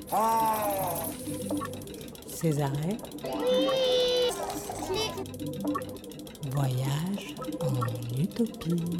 Césarée. Voyage en utopie.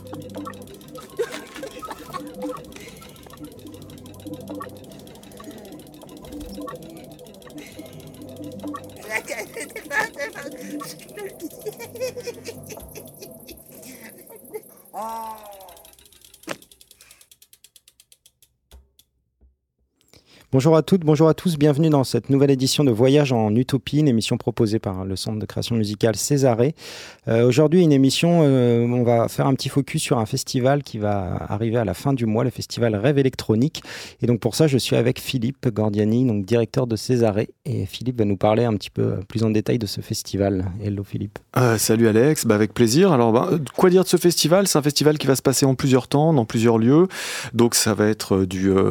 Bonjour à toutes, bonjour à tous, bienvenue dans cette nouvelle édition de Voyage en Utopie, une émission proposée par le Centre de création musicale Césarée. Aujourd'hui, une émission, on va faire un petit focus sur un festival qui va arriver à la fin du mois, le festival Rêve électronique. Et donc pour ça, je suis avec Philippe Gordiani, donc directeur de Césarée. Et Philippe va nous parler un petit peu plus en détail de ce festival. Hello Philippe. Salut Alex, avec plaisir. Alors, quoi dire de ce festival ? C'est un festival qui va se passer en plusieurs temps, dans plusieurs lieux. Donc ça va être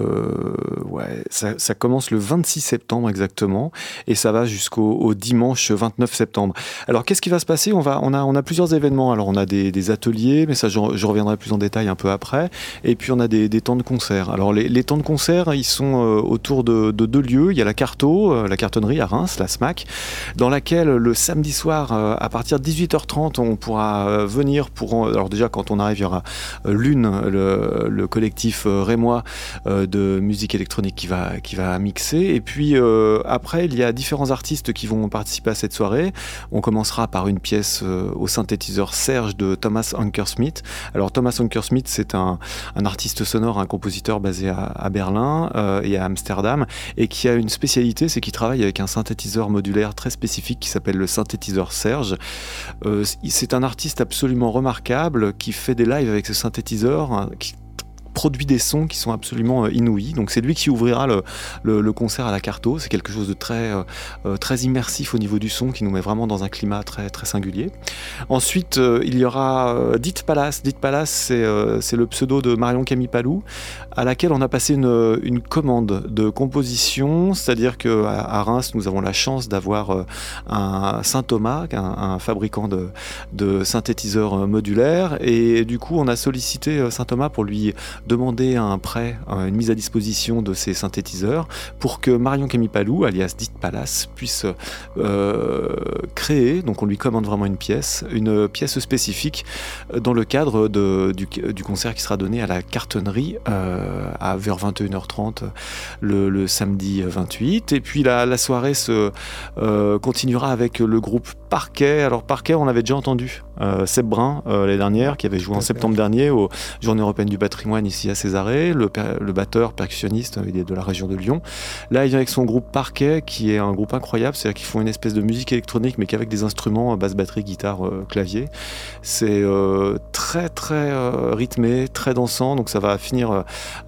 ça commence le 26 septembre exactement et ça va jusqu'au dimanche 29 septembre. Alors qu'est-ce qui va se passer ? On a plusieurs événements. Alors on a des ateliers, mais ça je reviendrai plus en détail un peu après. Et puis on a des temps de concert. Alors les temps de concert, ils sont autour de deux lieux. Il y a la Carto, la cartonnerie à Reims, la SMAC, dans laquelle le samedi soir à partir de 18h30 on pourra venir alors déjà quand on arrive il y aura le collectif rémois de musique électronique qui va mixer et puis après il y a différents artistes qui vont participer à cette soirée. On commencera par une pièce au synthétiseur Serge de Thomas Ankersmit. Alors Thomas Ankersmit c'est un artiste sonore, un compositeur basé à Berlin et à Amsterdam et qui a une spécialité, c'est qu'il travaille avec un synthétiseur modulaire très spécifique qui s'appelle le synthétiseur Serge. C'est un artiste absolument remarquable qui fait des lives avec ce synthétiseur, qui produit des sons qui sont absolument inouïs. Donc c'est lui qui ouvrira le concert à la Carto. C'est quelque chose de très immersif au niveau du son qui nous met vraiment dans un climat très, très singulier. Ensuite, il y aura Dit Palace. Dit Palace, c'est le pseudo de Marion Camille Palou, à laquelle on a passé une commande de composition, c'est-à-dire qu'à Reims, nous avons la chance d'avoir un Saint-Thomas, un fabricant de synthétiseurs modulaires, et du coup, on a sollicité Saint-Thomas pour lui demander un prêt, une mise à disposition de ces synthétiseurs pour que Marion Camille Palou, alias Dit Palace, puisse créer, donc on lui commande vraiment une pièce spécifique dans le cadre du concert qui sera donné à la cartonnerie vers 21h30 le samedi 28. Et puis la soirée se continuera avec le groupe Parquet. Alors Parquet, on avait déjà entendu Seb Brun l'année dernière, qui avait joué en septembre dernier aux Journées européennes du patrimoine ici à Césarée. Le batteur, percussionniste, il est de la région de Lyon. Là, il vient avec son groupe Parquet, qui est un groupe incroyable, c'est-à-dire qu'ils font une espèce de musique électronique, mais qu'avec des instruments, basse, batterie, guitare, clavier. C'est très très rythmé, très dansant, donc ça va finir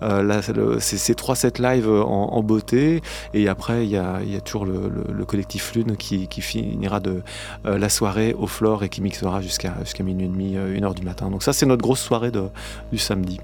ces 3 sets live en beauté. Et après, il y a toujours le collectif Lune qui finira de la soirée au floor et qui mixera jusqu'à minuit et demi, 1h du matin. Donc ça, c'est notre grosse soirée du samedi.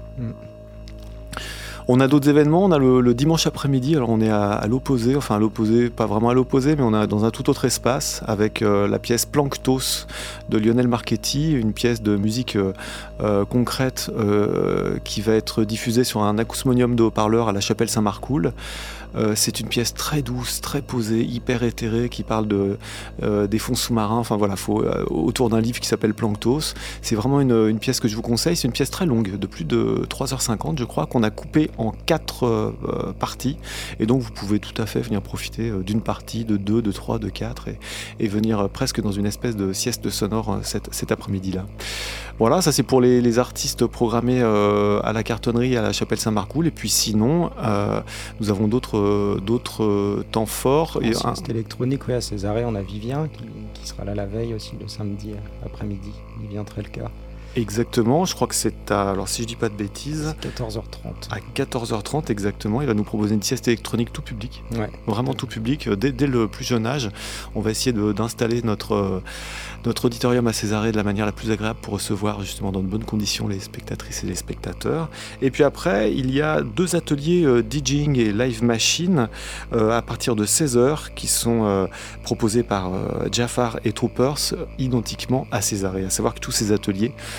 On a d'autres événements, on a le dimanche après-midi, alors on est à l'opposé, enfin à l'opposé, pas vraiment à l'opposé, mais on est dans un tout autre espace avec la pièce Planctos de Lionel Marchetti, une pièce de musique concrète qui va être diffusée sur un acousmonium de haut-parleurs à la chapelle Saint-Marcoul. C'est une pièce très douce, très posée, hyper éthérée, qui parle des fonds sous-marins, enfin voilà, autour d'un livre qui s'appelle Planctos. C'est vraiment une pièce que je vous conseille, c'est une pièce très longue, de plus de 3h50 je crois, qu'on a coupée en 4 parties, et donc vous pouvez tout à fait venir profiter d'une partie, de 2, de 3, de 4, et venir presque dans une espèce de sieste sonore cet après-midi-là. Voilà, ça c'est pour les artistes programmés à la cartonnerie, à la chapelle Saint-Marcoul, et puis sinon, nous avons d'autres temps forts. C'est électronique, oui, à Césarée, on a Vivien qui sera là la veille aussi, le samedi après-midi, Vivien Trelka. Exactement, je crois que c'est alors si je dis pas de bêtises, 14h30. À 14h30 exactement, il va nous proposer une sieste électronique tout public, vraiment tout public, dès le plus jeune âge. On va essayer d'installer notre auditorium à Césarée de la manière la plus agréable pour recevoir justement dans de bonnes conditions les spectatrices et les spectateurs. Et puis après, il y a 2 ateliers DJing et Live Machine à partir de 16h qui sont proposés par Jafar et Troopers identiquement à Césarée. À savoir que tous ces ateliers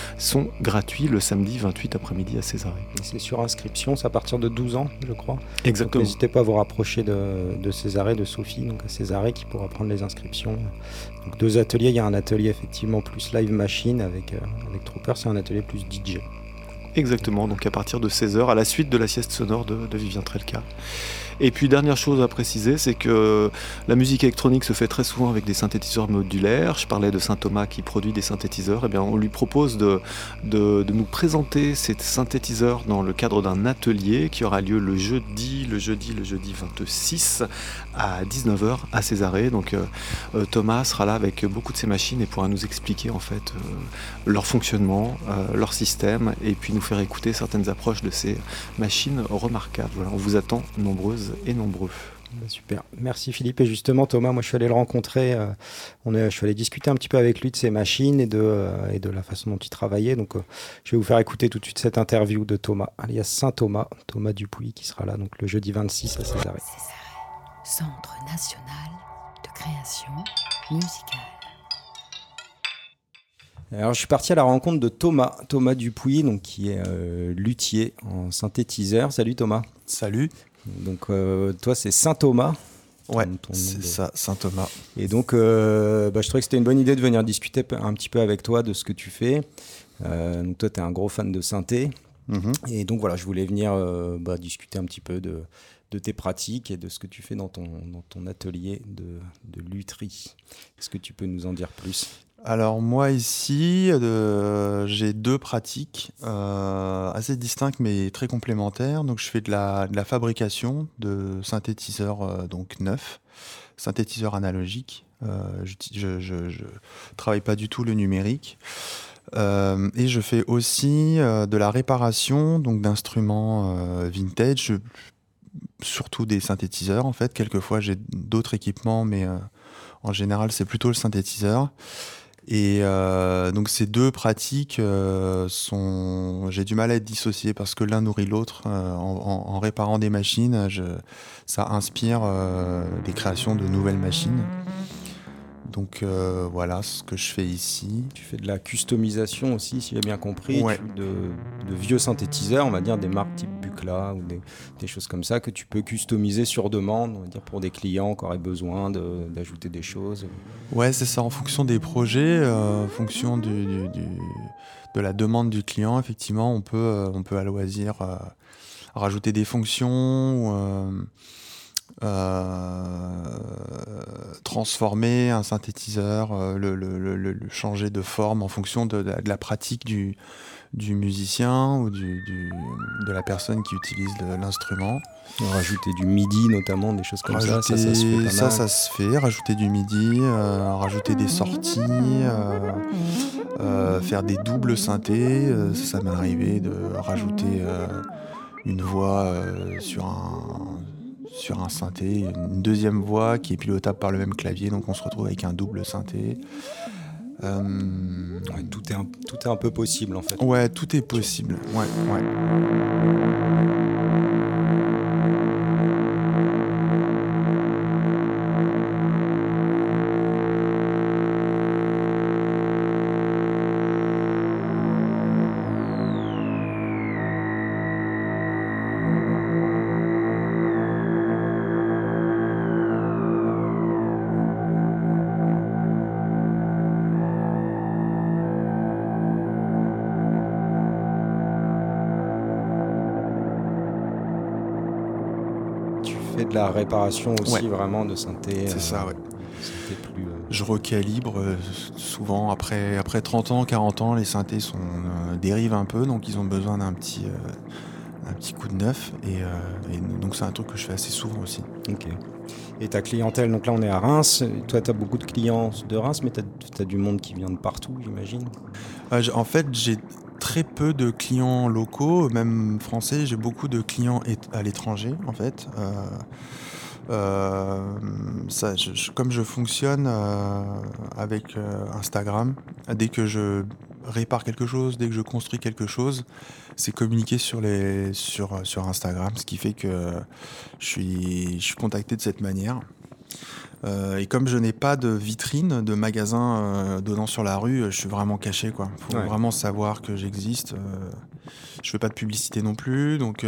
sont gratuits le samedi 28 après-midi à Césarée. Et c'est sur inscription, c'est à partir de 12 ans, je crois. Exactement. Donc, n'hésitez pas à vous rapprocher de Césarée, de Sophie, donc à Césarée, qui pourra prendre les inscriptions. Donc 2 ateliers, il y a un atelier effectivement plus live machine avec Trooper, c'est un atelier plus DJ. Exactement, donc à partir de 16h, à la suite de la sieste sonore de Vivien Trelka. Et puis dernière chose à préciser, c'est que la musique électronique se fait très souvent avec des synthétiseurs modulaires. Je parlais de Saint Thomas qui produit des synthétiseurs. Eh bien, on lui propose de nous présenter ces synthétiseurs dans le cadre d'un atelier qui aura lieu le jeudi 26 à 19h à Césarée. Donc Thomas sera là avec beaucoup de ses machines et pourra nous expliquer en fait leur fonctionnement, leur système, et puis nous faire écouter certaines approches de ces machines remarquables. Voilà, on vous attend nombreuses et nombreux. Super, merci Philippe. Et justement Thomas, moi je suis allé le rencontrer, je suis allé discuter un petit peu avec lui de ses machines et de la façon dont il travaillait. Donc je vais vous faire écouter tout de suite cette interview de Thomas, alias Saint Thomas, Thomas Dupuis, qui sera là donc le jeudi 26 à Césarée. Centre national de création musicale. Alors je suis parti à la rencontre de Thomas Dupuis, donc qui est luthier en synthétiseur. Salut Thomas. Salut. Donc toi c'est Saint Thomas. Ouais, c'est ça, Saint Thomas. Et donc je trouvais que c'était une bonne idée de venir discuter un petit peu avec toi de ce que tu fais. Donc toi tu es un gros fan de synthé. Et donc voilà, je voulais venir discuter un petit peu de tes pratiques et de ce que tu fais dans ton atelier de lutherie. Est-ce que tu peux nous en dire plus ? Alors moi ici, j'ai 2 pratiques assez distinctes mais très complémentaires. Donc je fais de la fabrication de synthétiseurs donc neufs, synthétiseurs analogiques. Je travaille pas du tout le numérique. Et je fais aussi de la réparation donc d'instruments vintage, surtout des synthétiseurs en fait. Quelquefois j'ai d'autres équipements, mais en général c'est plutôt le synthétiseur. Et donc ces 2 pratiques j'ai du mal à être dissocié parce que l'un nourrit l'autre. En réparant des machines, ça inspire des créations de nouvelles machines. Donc voilà ce que je fais ici. Tu fais de la customisation aussi, si j'ai bien compris. Ouais. De vieux synthétiseurs, on va dire des marques type Buchla ou des choses comme ça que tu peux customiser sur demande, on va dire pour des clients qui auraient besoin d'ajouter des choses. Ouais, c'est ça, en fonction des projets, en fonction de la demande du client, effectivement, on peut à loisir rajouter des fonctions, transformer un synthétiseur, le changer de forme en fonction de la pratique du musicien ou de la personne qui utilise l'instrument. Rajouter du MIDI notamment, des choses comme ça se fait pas mal. Ça se fait, rajouter du MIDI, rajouter des sorties, faire des doubles synthés. Ça m'est arrivé de rajouter une voix sur un synthé, une deuxième voix qui est pilotable par le même clavier, donc on se retrouve avec un double synthé. Ouais, tout est un peu possible en fait. Ouais, tout est possible. Ouais. De la réparation aussi, ouais. Vraiment de synthé. C'est ça, ouais. Synthé plus, Je recalibre souvent, après 30 ans, 40 ans, les synthés dérivent un peu, donc ils ont besoin d'un petit coup de neuf. Et donc c'est un truc que je fais assez souvent aussi. Ok. Et ta clientèle, donc là on est à Reims, toi tu as beaucoup de clients de Reims, mais tu as du monde qui vient de partout, j'imagine. En fait, j'ai très peu de clients locaux, même français. J'ai beaucoup de clients à l'étranger, en fait. Comme je fonctionne avec Instagram, dès que je répare quelque chose, dès que je construis quelque chose, c'est communiqué sur Instagram, ce qui fait que je suis contacté de cette manière. Et comme je n'ai pas de vitrine, de magasin donnant sur la rue, je suis vraiment caché, quoi. Faut vraiment savoir que j'existe. Je fais pas de publicité non plus, donc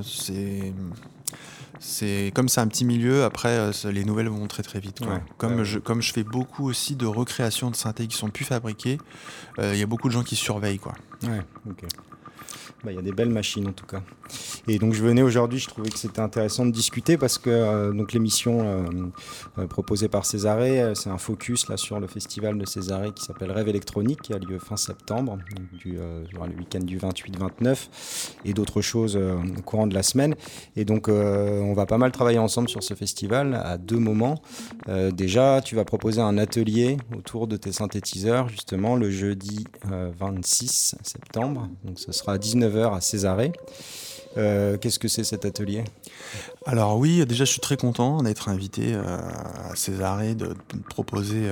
c'est comme c'est un petit milieu. Après, les nouvelles vont très très vite, quoi. Comme je fais beaucoup aussi de recréations de synthés qui sont plus fabriquées, il y a beaucoup de gens qui surveillent, quoi. Ouais, ok. Il y a des belles machines en tout cas. Et donc je venais aujourd'hui, je trouvais que c'était intéressant de discuter parce que donc l'émission proposée par Césarée, c'est un focus là sur le festival de Césarée qui s'appelle Rêve électronique, qui a lieu fin septembre, le week-end du 28-29, et d'autres choses au courant de la semaine. Et donc on va pas mal travailler ensemble sur ce festival à 2 moments. Déjà, tu vas proposer un atelier autour de tes synthétiseurs, justement le jeudi 26 septembre. Donc ce sera à 19h à Césarée. Qu'est-ce que c'est cet atelier ? Alors oui, déjà je suis très content d'être invité à Césarée, de proposer,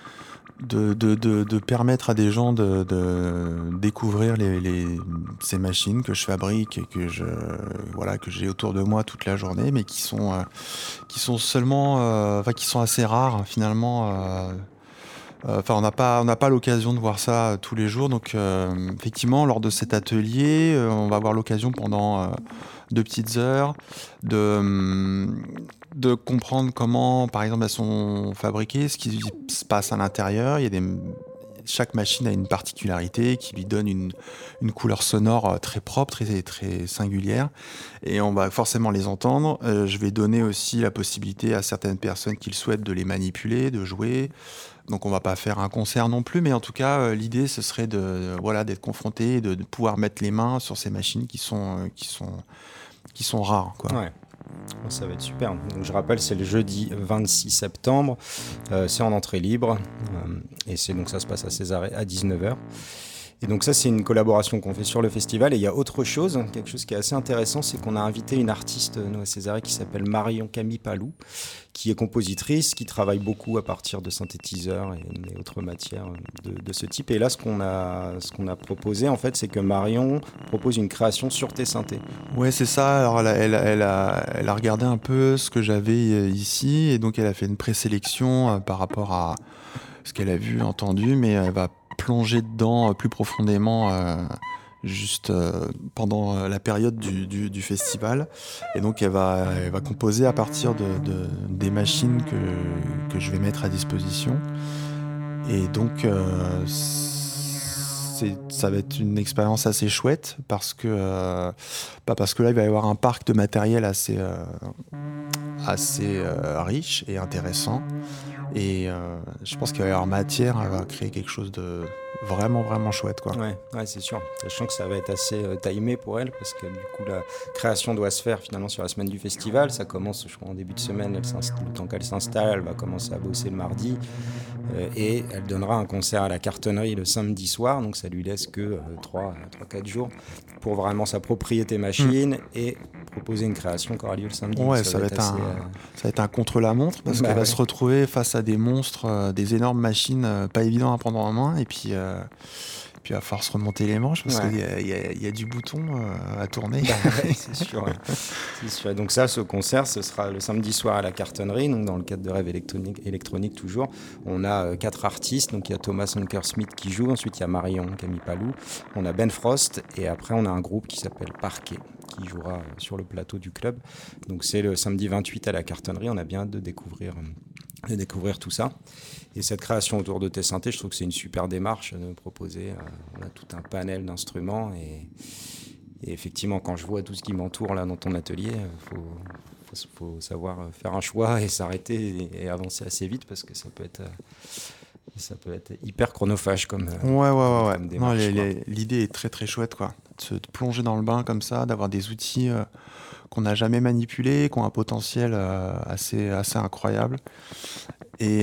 de permettre à des gens de découvrir ces machines que je fabrique et que j'ai autour de moi toute la journée, mais qui sont seulement, qui sont assez rares, hein, finalement. On n'a pas l'occasion de voir ça tous les jours. Donc, effectivement, lors de cet atelier, on va avoir l'occasion pendant 2 petites heures de comprendre comment, par exemple, elles sont fabriquées, ce qui se passe à l'intérieur. Chaque machine a une particularité qui lui donne une couleur sonore très propre, très, très singulière. Et on va forcément les entendre. Je vais donner aussi la possibilité à certaines personnes qui le souhaitent de les manipuler, de jouer. Donc on va pas faire un concert non plus, mais en tout cas l'idée ce serait d'être confronté et de pouvoir mettre les mains sur ces machines qui sont rares, quoi. Ouais. Ça va être super. Donc, je rappelle, c'est le jeudi 26 septembre. C'est en entrée libre. Et ça se passe à Césarée à 19h. Et donc ça, c'est une collaboration qu'on fait sur le festival. Et il y a autre chose, quelque chose qui est assez intéressant, c'est qu'on a invité une artiste, nous, à Césarée, qui s'appelle Marion Camille Palou, qui est compositrice, qui travaille beaucoup à partir de synthétiseurs et autres matières de ce type. Et là, ce qu'on a proposé, en fait, c'est que Marion propose une création sur tes synthés. Ouais, c'est ça. Alors, elle a regardé un peu ce que j'avais ici, et donc elle a fait une présélection par rapport à ce qu'elle a vu, entendu, mais elle va plonger dedans plus profondément juste pendant la période du festival. Et donc elle va composer à partir des machines que je vais mettre à disposition. Et donc ça va être une expérience assez chouette parce que là il va y avoir un parc de matériel assez riche et intéressant. Et je pense qu'il va y avoir matière à créer quelque chose de vraiment, vraiment chouette, quoi. Ouais, c'est sûr. Sachant que ça va être assez timé pour elle, parce que du coup, la création doit se faire finalement sur la semaine du festival. Ça commence, je crois, en début de semaine. Le temps qu'elle s'installe, elle va commencer à bosser le mardi. Et elle donnera un concert à la Cartonnerie le samedi soir. Donc ça lui laisse que 3-4 jours pour vraiment s'approprier tes machines et proposer une création qui aura lieu le samedi. Ouais, ça va être un contre-la-montre parce qu'elle va se retrouver face à des monstres, des énormes machines pas évident à prendre en main, et puis il va falloir se remonter les manches parce qu'il y a du bouton à tourner. C'est sûr. C'est sûr. Et donc ce concert, ce sera le samedi soir à la Cartonnerie, donc dans le cadre de Rêve électronique toujours. On a 4 artistes, donc il y a Thomas Ankersmith qui joue, ensuite il y a Marion Camille Palou, on a Ben Frost, et après on a un groupe qui s'appelle Parquet, qui jouera sur le plateau du club. Donc c'est le samedi 28 à la Cartonnerie, on a bien hâte de découvrir tout ça. Et cette création autour de tes synthés, je trouve que c'est une super démarche de proposer. On a tout un panel d'instruments et effectivement, quand je vois tout ce qui m'entoure là dans ton atelier, faut savoir faire un choix et s'arrêter et avancer assez vite parce que ça peut être hyper chronophage comme démarche. Non, l'idée est très très chouette, quoi. De se plonger dans le bain comme ça, d'avoir des outils qu'on n'a jamais manipulés, qui ont un potentiel assez incroyable. Et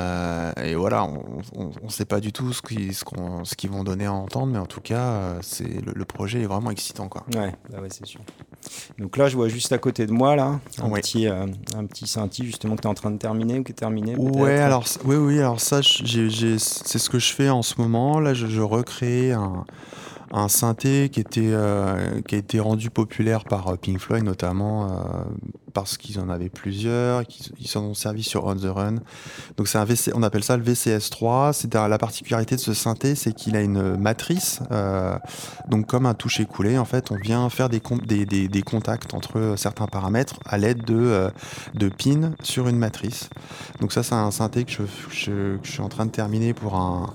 voilà, on ne sait pas du tout ce qu'ils vont donner à entendre, mais en tout cas, le projet est vraiment excitant, quoi. Ouais, c'est sûr. Donc là, je vois juste à côté de moi là, un petit synthi justement que tu es en train de terminer ou qui est terminé. Ouais, alors ça, c'est ce que je fais en ce moment. Là, je recrée un synthé qui a été rendu populaire par Pink Floyd notamment parce qu'ils en avaient plusieurs, ils s'en ont servi sur On The Run. Donc c'est on appelle ça le VCS3. La particularité de ce synthé, c'est qu'il a une matrice, donc comme un toucher coulé, en fait, on vient faire des contacts entre certains paramètres à l'aide de pins sur une matrice. Donc ça, c'est un synthé que je suis en train de terminer pour un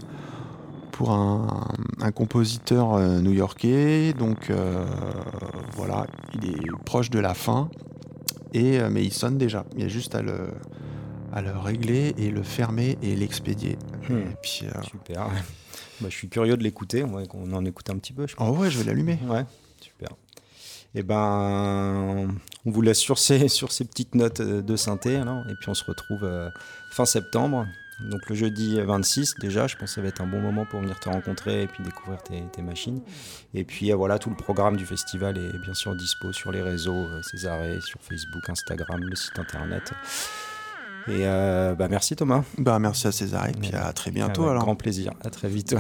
compositeur new-yorkais. Donc voilà, il est proche de la fin, mais il sonne déjà. Il y a juste à le régler et le fermer et l'expédier. Et puis, Super. Je suis curieux de l'écouter. On en écoute un petit peu, je pense. Oh ouais, je vais l'allumer. Ouais, super. Et on vous laisse sur ces petites notes de synthé, alors, et puis on se retrouve fin septembre. Donc le jeudi 26 déjà, je pense que ça va être un bon moment pour venir te rencontrer et puis découvrir tes machines. Et puis voilà, tout le programme du festival est bien sûr dispo sur les réseaux Césarée, sur Facebook, Instagram, le site internet. Et merci Thomas. Merci à Césarée, et puis à très bientôt. Alors. Grand plaisir, à très vite.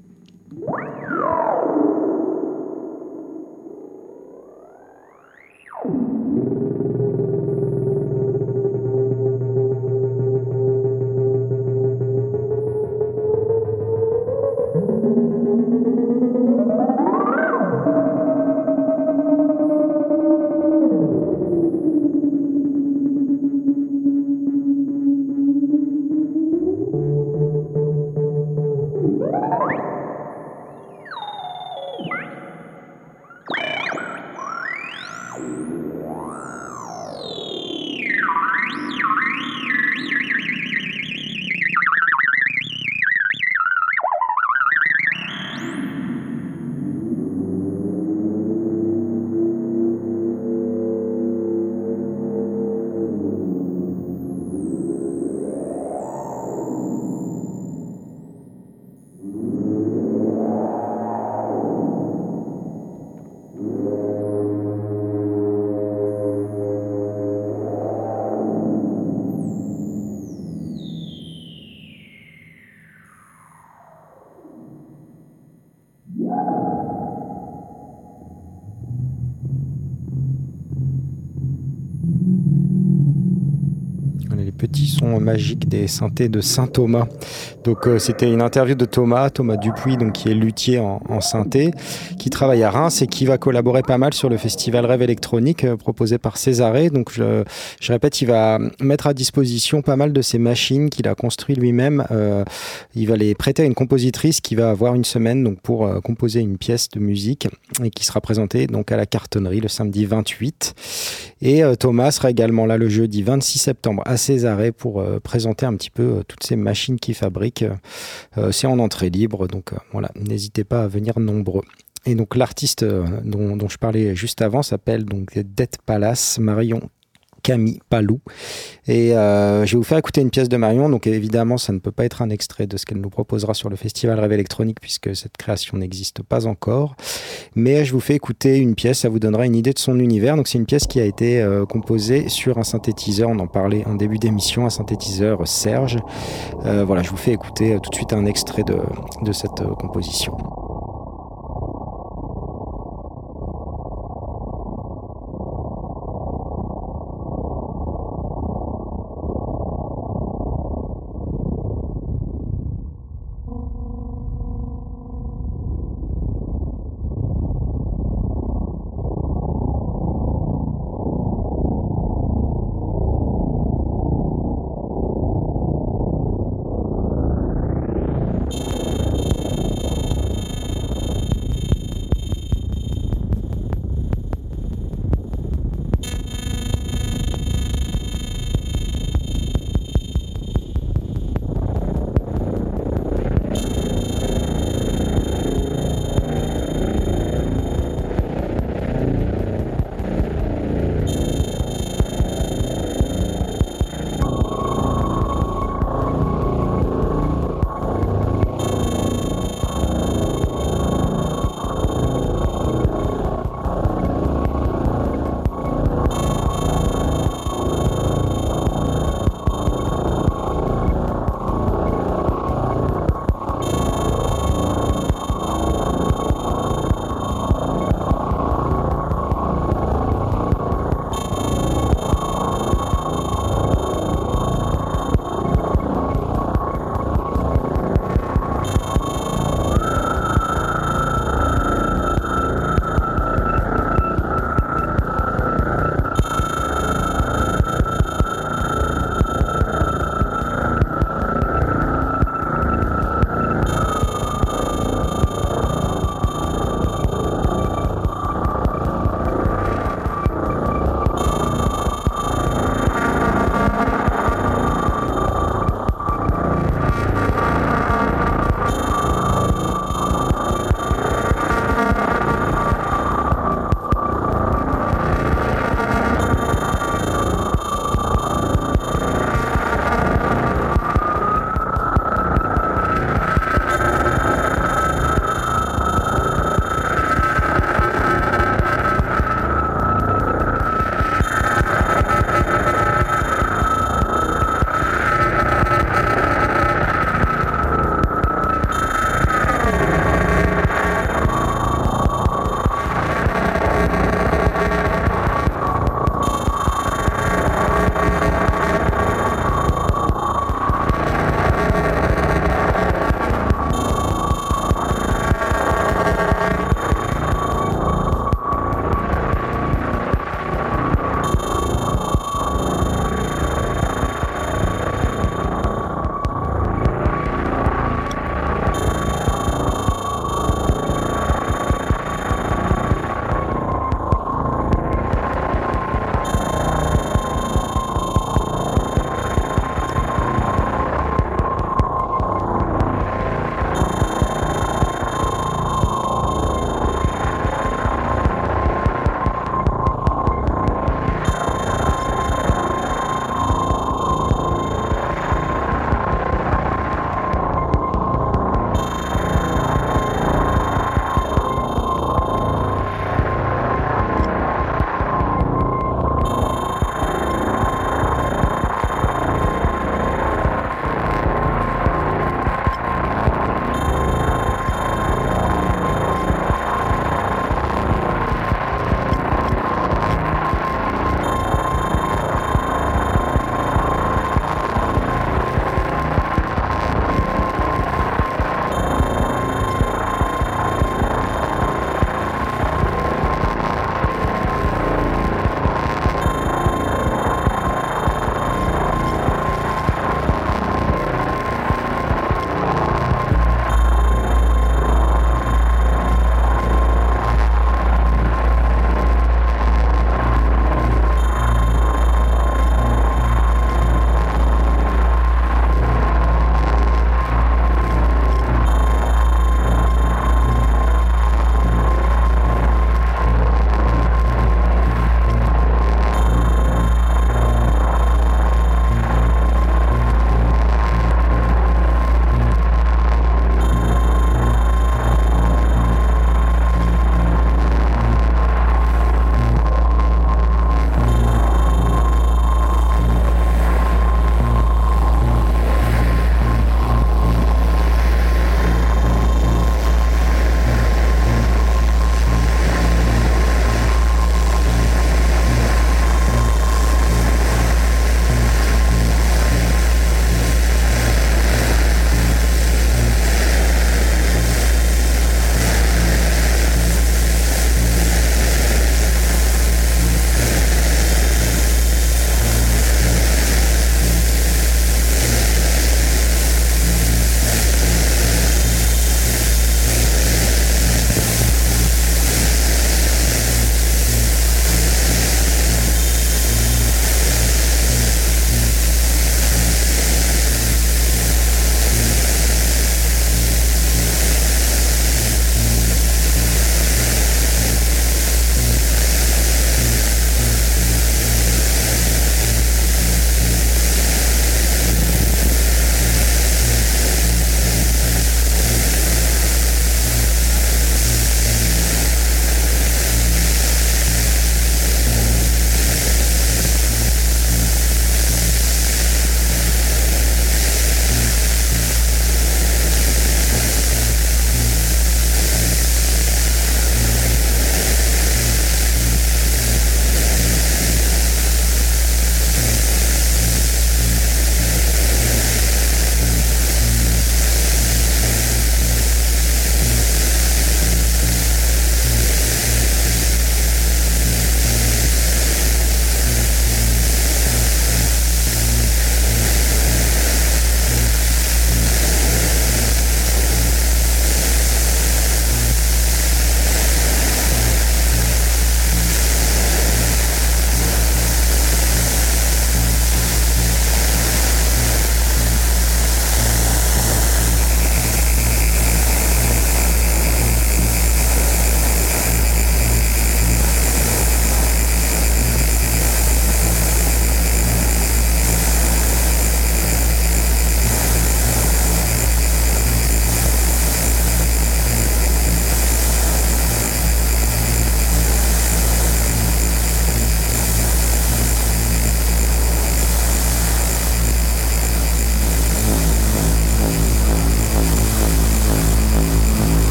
Petits sons magiques des synthés de Saint Thomas. Donc c'était une interview de Thomas Dupuis, donc qui est luthier en synthé, qui travaille à Reims et qui va collaborer pas mal sur le festival Rêve électronique proposé par Césarée. Donc je répète, il va mettre à disposition pas mal de ses machines qu'il a construites lui-même. Il va les prêter à une compositrice qui va avoir une semaine donc pour composer une pièce de musique et qui sera présentée donc à la Cartonnerie le samedi 28. Et Thomas sera également là le jeudi 26 septembre à Césarée pour présenter un petit peu toutes ces machines qu'il fabrique. C'est en entrée libre, donc voilà, n'hésitez pas à venir nombreux. Et donc l'artiste dont je parlais juste avant s'appelle donc Dead Palace, Marion Camille Palou. Et je vais vous faire écouter une pièce de Marion. Donc évidemment, ça ne peut pas être un extrait de ce qu'elle nous proposera sur le festival Rêve électronique puisque cette création n'existe pas encore. Mais je vous fais écouter une pièce, ça vous donnera une idée de son univers. Donc c'est une pièce qui a été composée sur un synthétiseur, on en parlait en début d'émission, un synthétiseur Serge. Voilà, je vous fais écouter tout de suite un extrait de cette composition.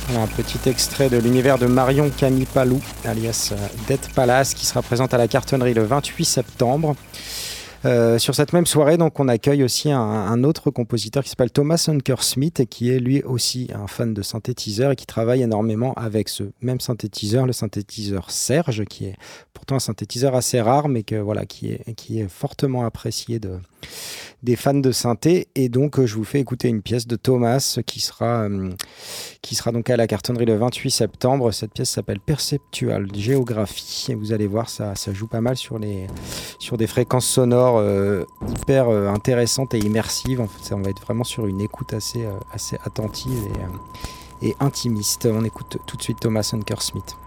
Voilà, un petit extrait de l'univers de Marion Camille Palou, alias Dead Palace, qui sera présente à la Cartonnerie le 28 septembre. Sur cette même soirée, donc, on accueille aussi un autre compositeur qui s'appelle Thomas Ankersmith et qui est lui aussi un fan de synthétiseur et qui travaille énormément avec ce même synthétiseur, le synthétiseur Serge, qui est pourtant un synthétiseur assez rare, mais qui est fortement apprécié des fans de synthé. Et donc, je vous fais écouter une pièce de Thomas qui sera donc à la Cartonnerie le 28 septembre. Cette pièce s'appelle Perceptual Géographie. Et vous allez voir, ça joue pas mal sur des fréquences sonores hyper intéressantes et immersives. En fait, on va être vraiment sur une écoute assez attentive et intimiste. On écoute tout de suite Thomas Ankersmith.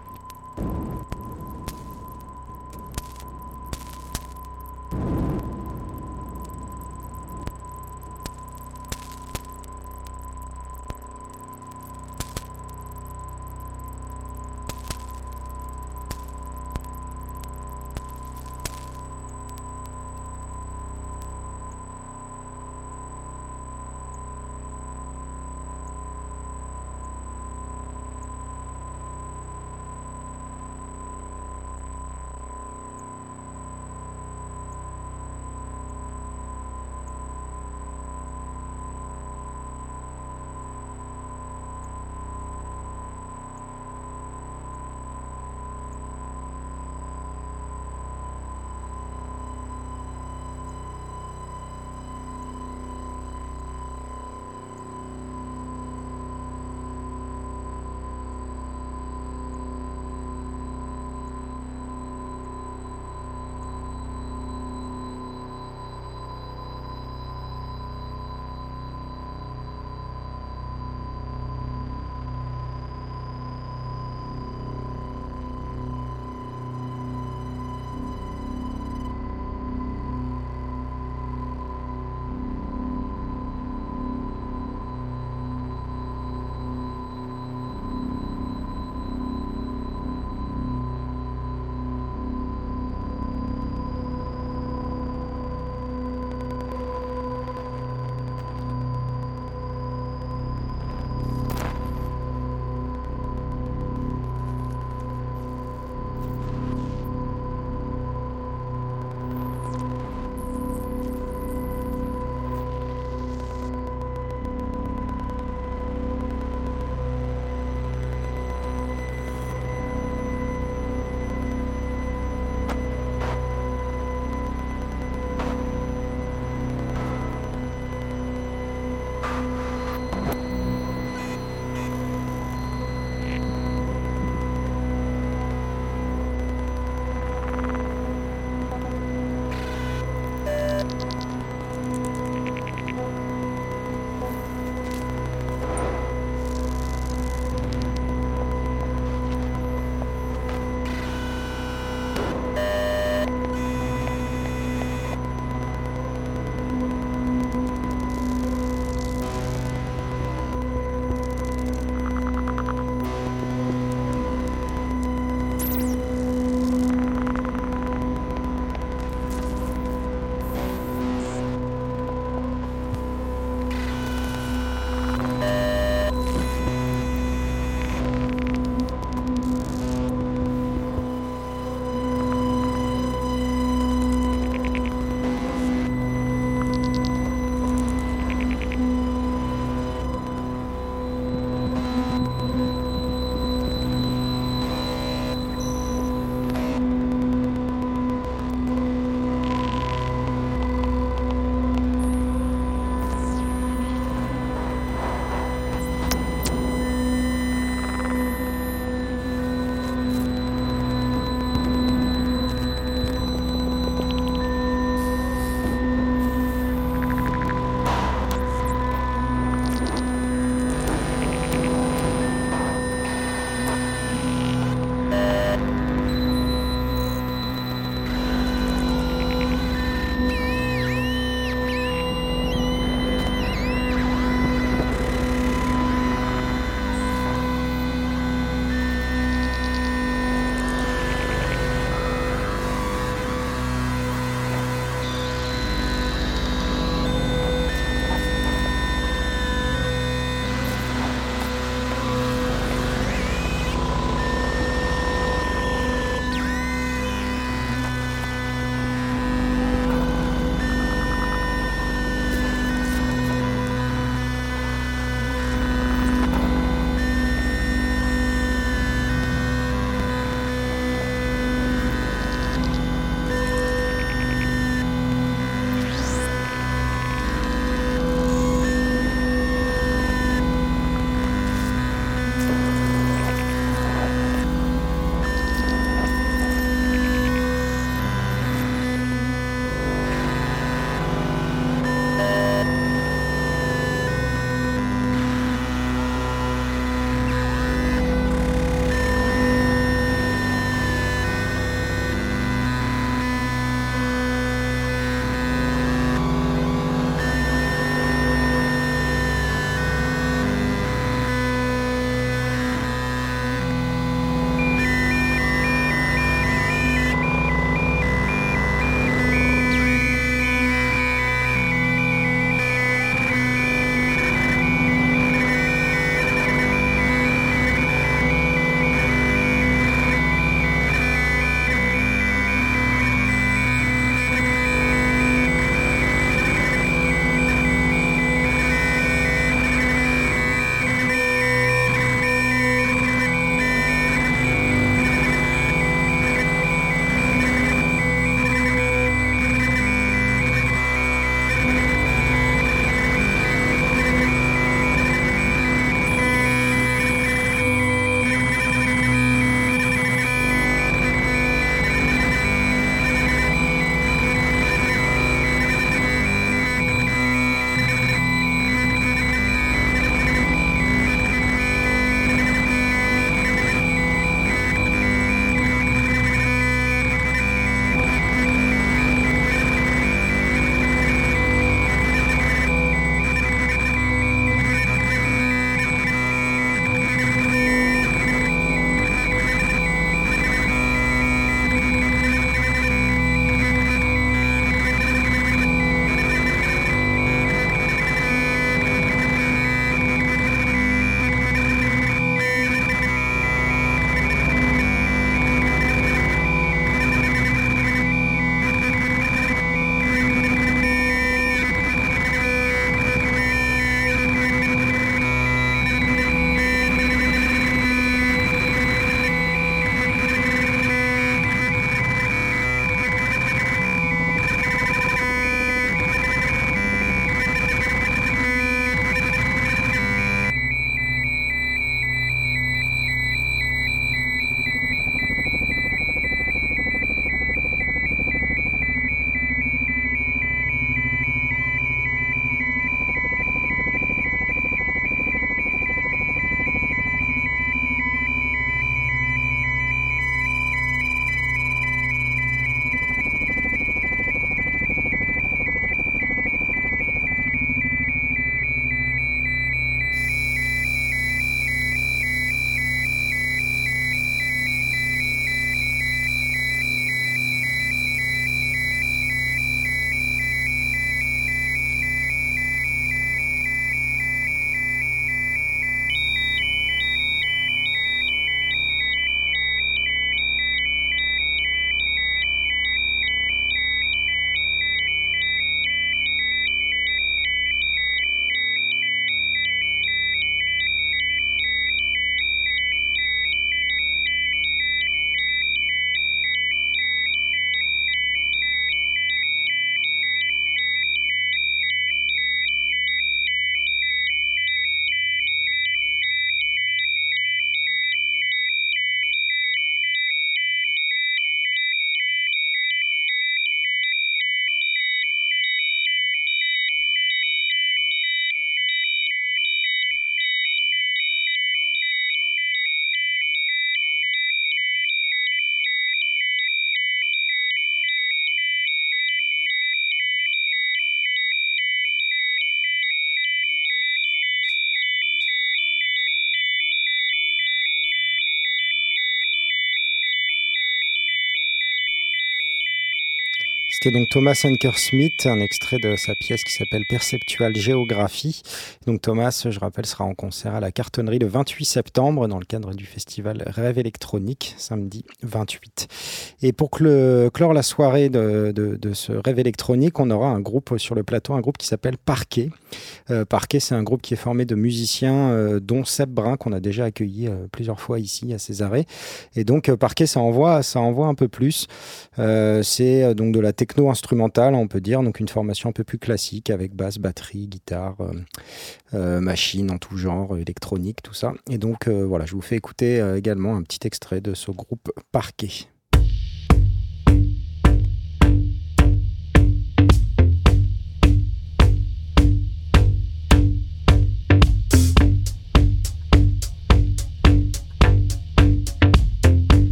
C'était donc Thomas Ankersmith, un extrait de sa pièce qui s'appelle Perceptual Géographie. Donc Thomas, je rappelle, sera en concert à la Cartonnerie le 28 septembre dans le cadre du festival Rêve électronique, samedi 28. Et pour clore la soirée de ce Rêve électronique, on aura un groupe sur le plateau, un groupe qui s'appelle Parquet. Parquet, c'est un groupe qui est formé de musiciens, dont Seb Brun, qu'on a déjà accueilli plusieurs fois ici à Césarée. Et donc Parquet, ça envoie un peu plus. C'est donc de la techno-instrumentale, on peut dire, donc une formation un peu plus classique avec basse, batterie, guitare, machine en tout genre, électronique, tout ça. Et donc voilà, je vous fais écouter également un petit extrait de ce groupe Parquet.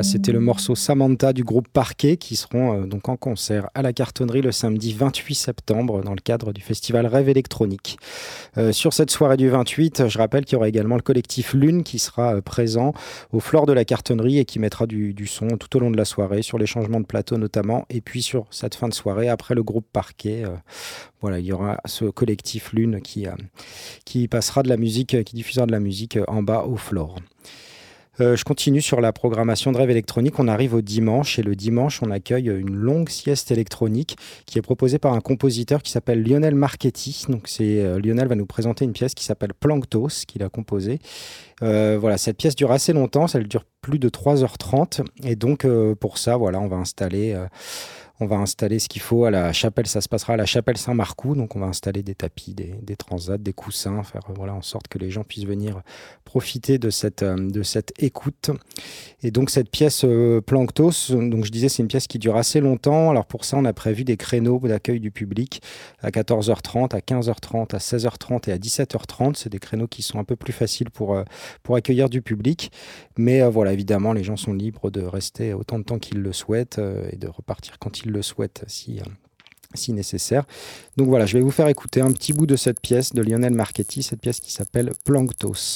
Voilà, c'était le morceau Samantha du groupe Parquet qui seront donc en concert à la Cartonnerie le samedi 28 septembre dans le cadre du festival Rêve électronique. Sur cette soirée du 28, je rappelle qu'il y aura également le collectif Lune qui sera présent au floor de la Cartonnerie et qui mettra du son tout au long de la soirée, sur les changements de plateau notamment, et puis sur cette fin de soirée, après le groupe Parquet, voilà, il y aura ce collectif Lune qui passera de la musique, qui diffusera de la musique en bas au floor. Je continue sur la programmation de Rêve électronique. On arrive au dimanche et le dimanche, on accueille une longue sieste électronique qui est proposée par un compositeur qui s'appelle Lionel Marchetti. Donc Lionel va nous présenter une pièce qui s'appelle Planctos, qu'il a composée. Voilà, cette pièce dure assez longtemps, elle dure plus de 3h30 et donc pour ça, voilà, on va installer ce qu'il faut à la chapelle. Ça se passera à la chapelle Saint-Marcoux. Donc, on va installer des tapis, des transats, des coussins, faire en sorte que les gens puissent venir profiter de cette écoute. Et donc, cette pièce Planctos, donc je disais, c'est une pièce qui dure assez longtemps. Alors, pour ça, on a prévu des créneaux d'accueil du public à 14h30, à 15h30, à 16h30 et à 17h30. C'est des créneaux qui sont un peu plus faciles pour accueillir du public. Mais voilà, évidemment, les gens sont libres de rester autant de temps qu'ils le souhaitent et de repartir quand ils le souhaitent si nécessaire. Donc voilà, je vais vous faire écouter un petit bout de cette pièce de Lionel Marchetti, cette pièce qui s'appelle Planctos.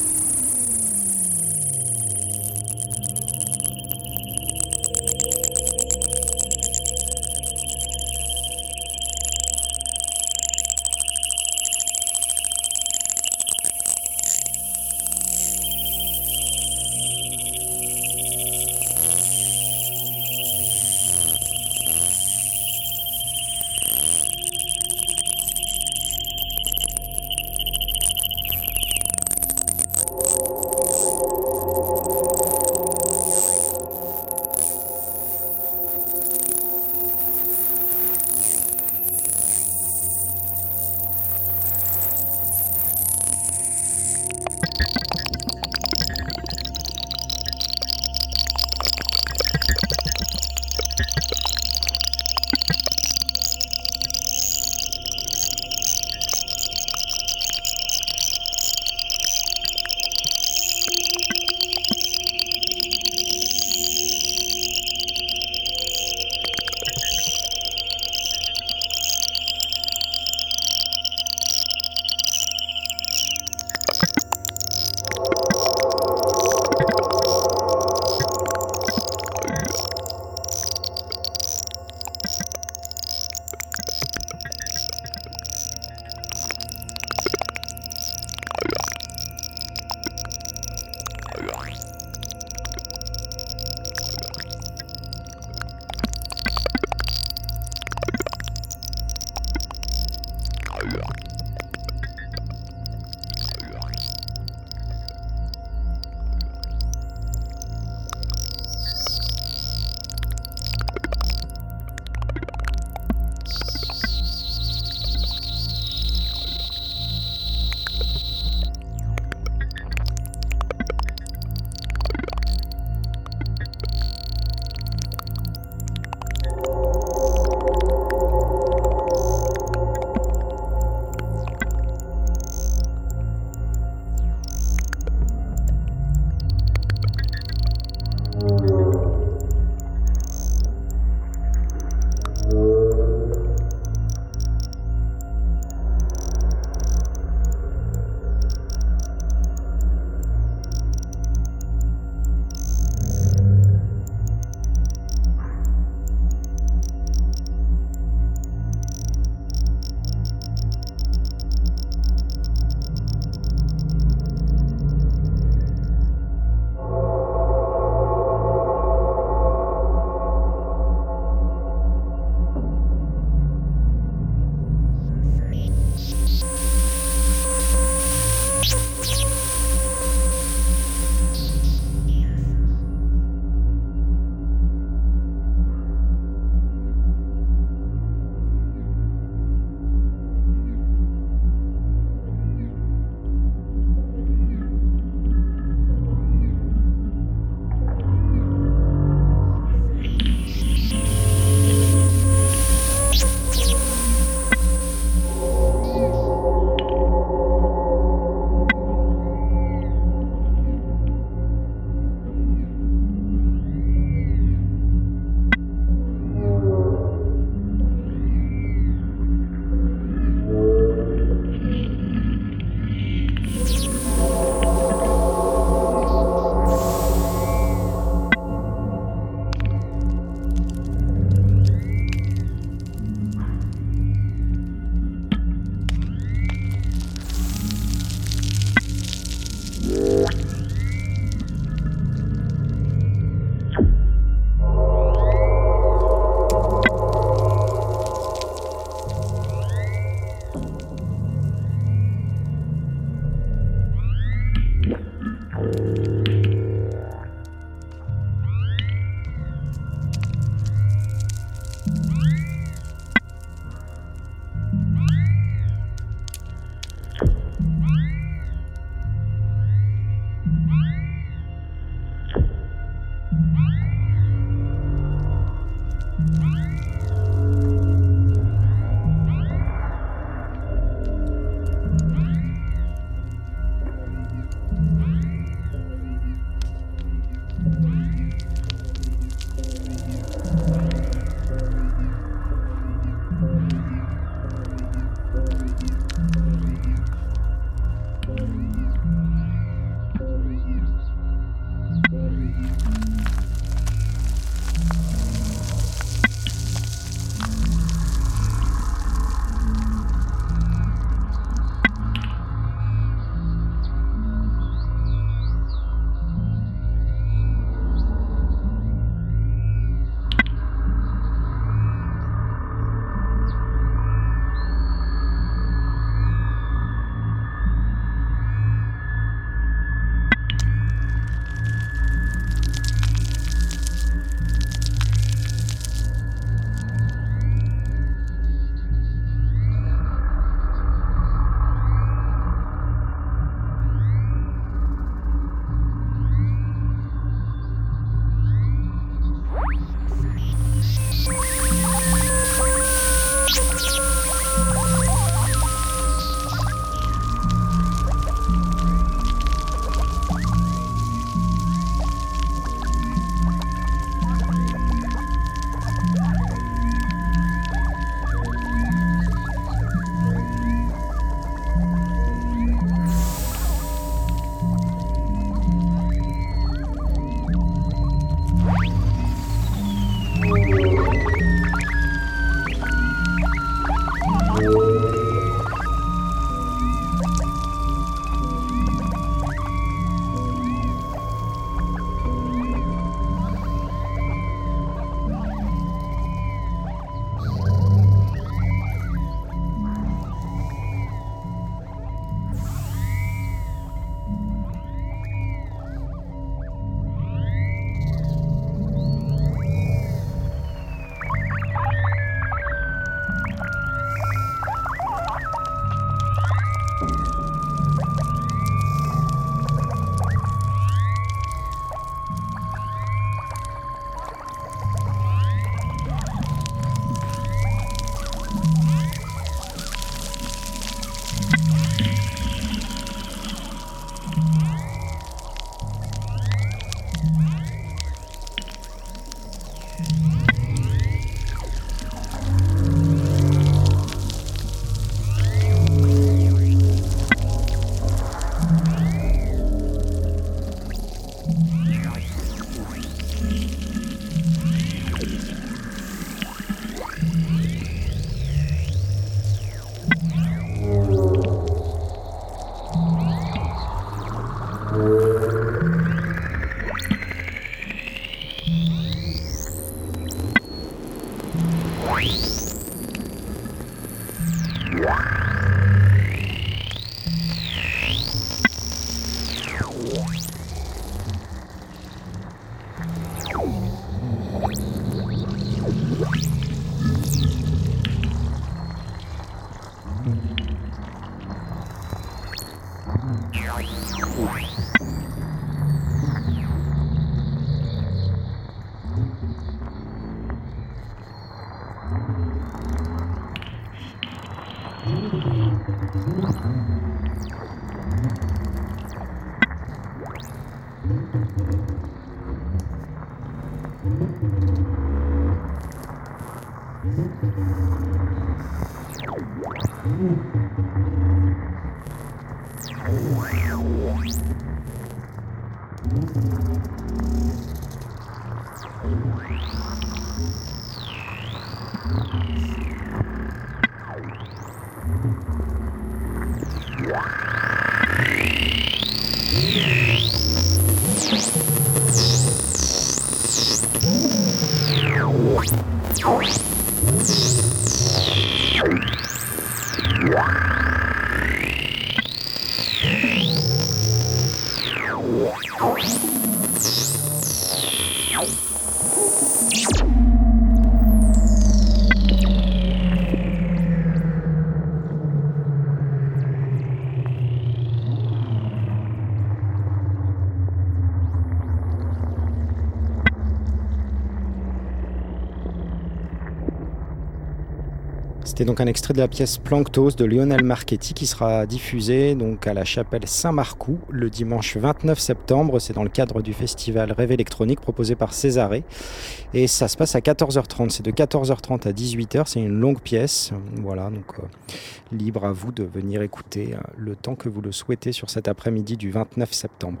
C'était donc un extrait de la pièce Planctos de Lionel Marchetti qui sera diffusée donc à la chapelle Saint-Marcoux le dimanche 29 septembre. C'est dans le cadre du festival Rêve électronique proposé par Césarée. Et ça se passe à 14h30. C'est de 14h30 à 18h. C'est une longue pièce. Voilà, donc libre à vous de venir écouter le temps que vous le souhaitez sur cet après-midi du 29 septembre.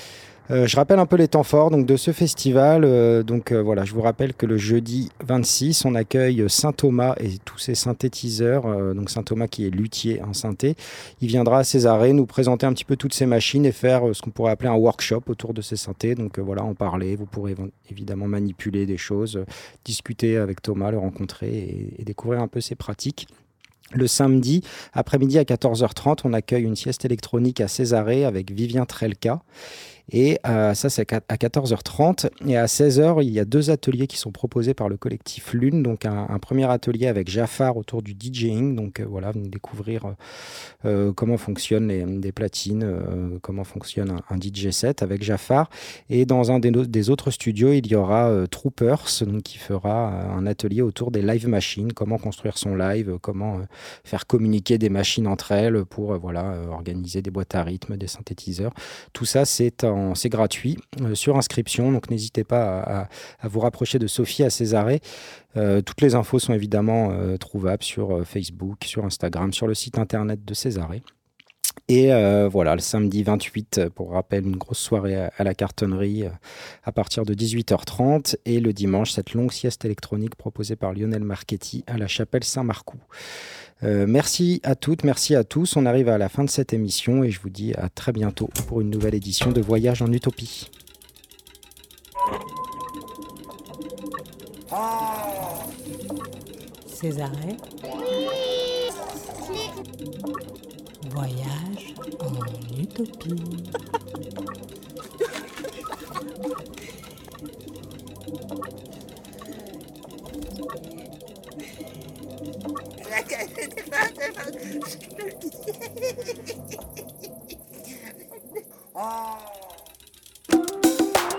Je rappelle un peu les temps forts donc, de ce festival. Voilà, je vous rappelle que le jeudi 26, on accueille Saint Thomas et tous ses synthétiseurs. Donc Saint Thomas qui est luthier en synthé. Il viendra à Césarée nous présenter un petit peu toutes ces machines et faire ce qu'on pourrait appeler un workshop autour de ces synthés. Donc voilà, en parler. Vous pourrez évidemment manipuler des choses, discuter avec Thomas, le rencontrer et découvrir un peu ses pratiques. Le samedi après-midi à 14h30, on accueille une sieste électronique à Césarée avec Vivien Trelka. Et ça, c'est à 14h30. Et à 16h, il y a 2 ateliers qui sont proposés par le collectif Lune. Donc, un premier atelier avec Jafar autour du DJing. Donc, voilà, venez découvrir comment fonctionnent des platines, comment fonctionne un DJ set avec Jafar. Et dans un des autres studios, il y aura Troopers, donc, qui fera un atelier autour des live machines. Comment construire son live, comment faire communiquer des machines entre elles pour organiser des boîtes à rythme, des synthétiseurs. Tout ça, c'est gratuit sur inscription, donc n'hésitez pas à vous rapprocher de Sophie à Césarée. Toutes les infos sont évidemment trouvables sur Facebook, sur Instagram, sur le site internet de Césarée. Et voilà, le samedi 28, pour rappel, une grosse soirée à la cartonnerie à partir de 18h30. Et le dimanche, cette longue sieste électronique proposée par Lionel Marchetti à la chapelle Saint-Marcoux. Merci à toutes, merci à tous. On arrive à la fin de cette émission et je vous dis à très bientôt pour une nouvelle édition de Voyage en Utopie. Césarée. Voyage en Utopie. Je te le dis.